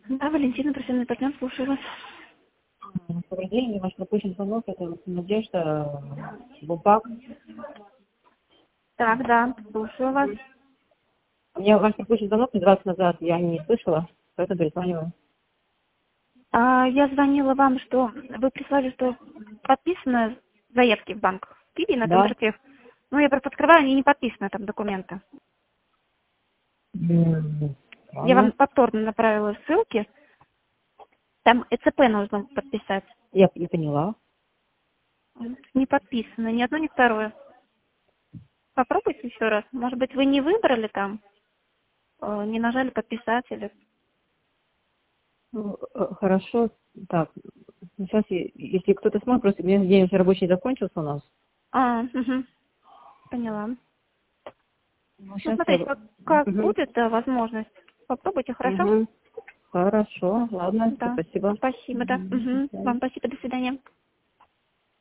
Да, Валентина, профессиональный партнер, слушаю вас. Добрый день, ваш пропущен звонок, это Надежда, Бубак. Так, да, слушаю вас. Мне ваш пропущен звонок 20 назад, я не слышала, поэтому перезваниваю. Я звонила вам, что вы прислали, что подписаны заявки в банк в Киеве на Да? контрактив. Ну, я просто открываю, они не подписаны там документы. Я вам Ладно. повторно направила ссылки. Там ЭЦП нужно подписать. Я поняла. Не подписано ни одно, ни второе. Попробуйте еще раз. Может быть, вы не выбрали там, не нажали подписать или... Ну, хорошо, так, сейчас, если кто-то смотрит, просто у меня день уже рабочий закончился у нас. Угу. Поняла. Ну, Ну, сейчас смотрите, я... как Угу. будет возможность, попробуйте, хорошо? Угу. Хорошо, ладно, Да. спасибо. Спасибо, да. Мгм. До Угу. свидания. Вам спасибо, до свидания.